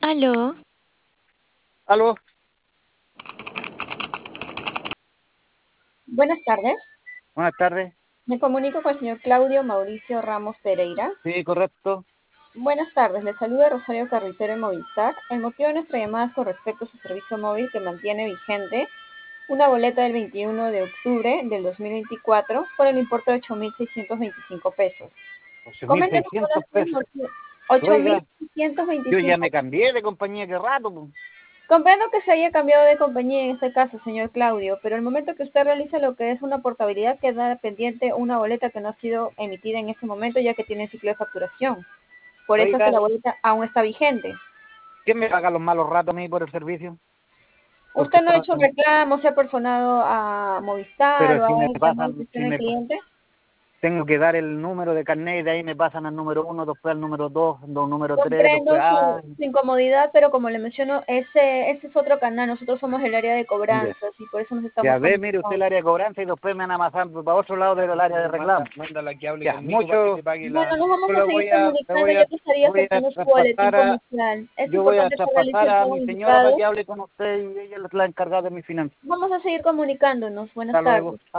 Aló, Aló, Buenas tardes. buenas tardes. Me comunico con el señor Claudio Mauricio Ramos Pereira. Sí, correcto. Buenas tardes. Le saluda Rosario Carretero en Movistar. El motivo de nuestra llamada es con respecto a su servicio móvil que mantiene vigente una boleta del 21 de octubre del 2024 por el importe de 8.625 pesos. Ocho mil Coméntenos seiscientos cuál ha sido el pesos. motivo. ocho mil Oiga, seiscientos yo ya veinticinco. me cambié de compañía hace rato, po. Comprendo que se haya cambiado de compañía en este caso, señor Claudio, pero el momento que usted realiza lo que es una portabilidad queda pendiente una boleta que no ha sido emitida en ese momento ya que tiene ciclo de facturación. Por eso es que Oiga, la boleta aún está vigente. ¿quién me paga los malos ratos a mí por el servicio? Porque ¿Usted no ha esto hecho un reclamo, se ha personado a Movistar pero o si a me llamado a pasan, atención al cliente? tengo que dar el número de carnet y de ahí me pasan al número uno, después al número dos, número tres, Comprendo después, su incomodidad, pero como le menciono, ese es otro canal. Nosotros somos el área de ya. cobranzas y por eso nos Ya estamos ve, mire usted el comunicando. área de cobranza y después me van a pasar para otro lado del área de reclamo. Mándala que hable Ya, conmigo para que mucho, te pague Bueno, la... nos vamos yo a le seguir le comunicando ya que estaría voy a afectando su boletín traspasar comercial. Es yo voy a importante que realice traspasar el a pago mi en señora para indicado. que hable con usted y ella es la encargada de mi finanzas. Vamos a seguir comunicándonos. Buenas Hasta luego. tardes.